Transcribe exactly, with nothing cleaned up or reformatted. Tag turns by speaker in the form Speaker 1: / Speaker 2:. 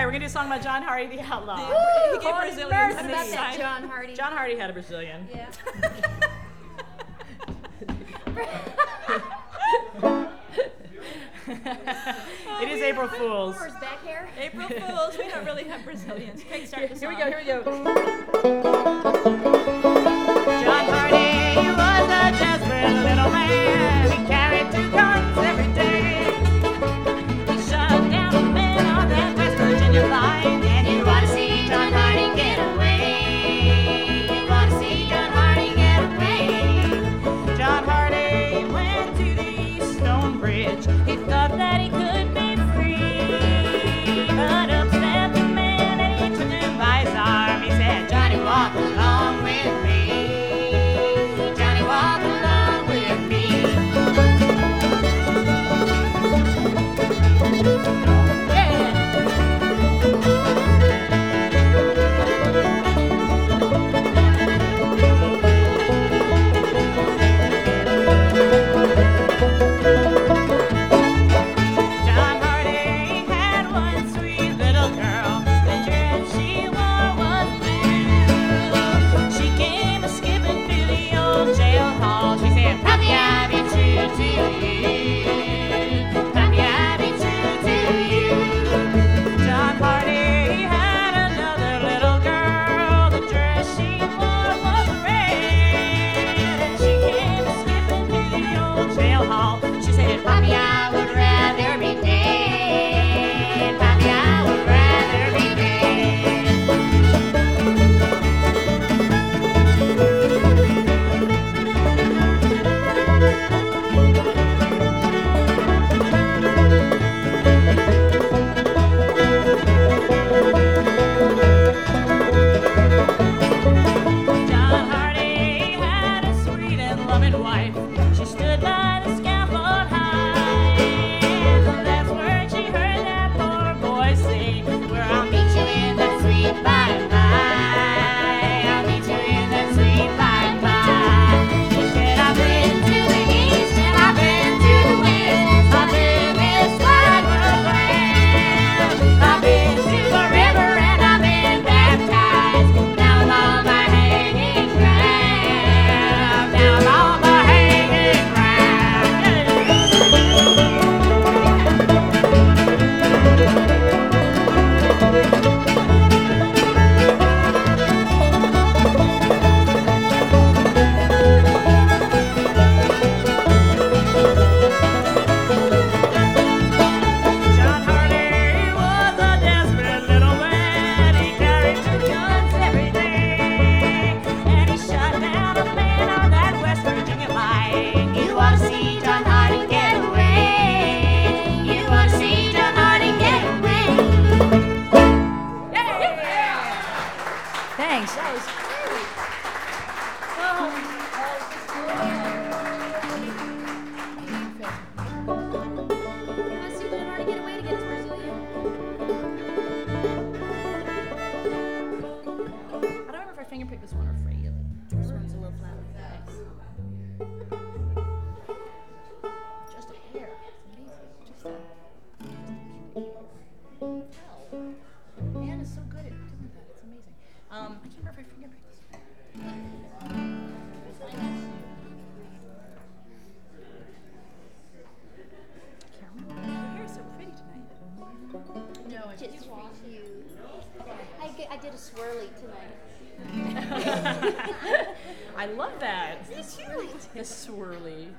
Speaker 1: right, we're going to do a song about John Hardy, the Outlaw.
Speaker 2: He gave
Speaker 1: Holy
Speaker 2: Brazilians
Speaker 1: mercy.
Speaker 2: a
Speaker 3: About
Speaker 2: sign.
Speaker 3: that John Hardy.
Speaker 1: John Hardy had a Brazilian.
Speaker 3: Yeah.
Speaker 1: It is April Fool's.
Speaker 3: Or his back hair.
Speaker 2: April Fools. We don't really have Brazilians. Craig, start the
Speaker 1: Here
Speaker 2: song.
Speaker 1: we go, here we go. John Hardy was a desperate little man. He carried two guns every day. He shot down a man on that West Virginia line. And you want to see John Hardy get away. You want to see John Hardy get away. John Hardy went to the Stone Bridge. He thought that he could be free, but upset the man and he took him by his arm. He said, Johnny, walk along with me. Johnny, walk along with me. John Hardy had one sweet little girl. The dress she wore was blue. She came a skipping through the old jail hall. She said, Pappy, I be true to you. Pappy, I be true to you. John Hardy had another little girl. The dress she wore was red. And she came a skipping through the old jail hall. She said, Pappy, I would rather be dead. Pappy, I would rather be dead. John Hardy had a sweet and loving wife. She stood by the scaffold high. And that's where she heard that poor boy say, where I'll meet you in that sweet by and by. I'll meet you in that sweet by and by. He said, I've been to the east and I've been to the west. I've been this wide world land. I've been to the river and I've been baptized. Now I'm on my hanging ground. Now I'm on my hanging John Hardy was a desperate little man. He carried two guns every day, and he shot down a man on that West Virginia line. You want to see John Hardy get away? You want to see John Hardy get away? Thanks. That was
Speaker 3: You want to see John Hardy get away to get his Brazilian?
Speaker 1: I don't remember if I fingerpicked this one or afraid of it.
Speaker 3: This one's a little flat.
Speaker 1: Just a hair. It's amazing. Just a, wow. Man is so good at doing that. It's amazing. Um, I can't remember if I fingerpicked this one. I can't remember. Your hair is so pretty tonight.
Speaker 3: No, it's just for you. I, g- I did a swirly tonight.
Speaker 1: I love that.
Speaker 3: It's swirly.
Speaker 1: The swirly.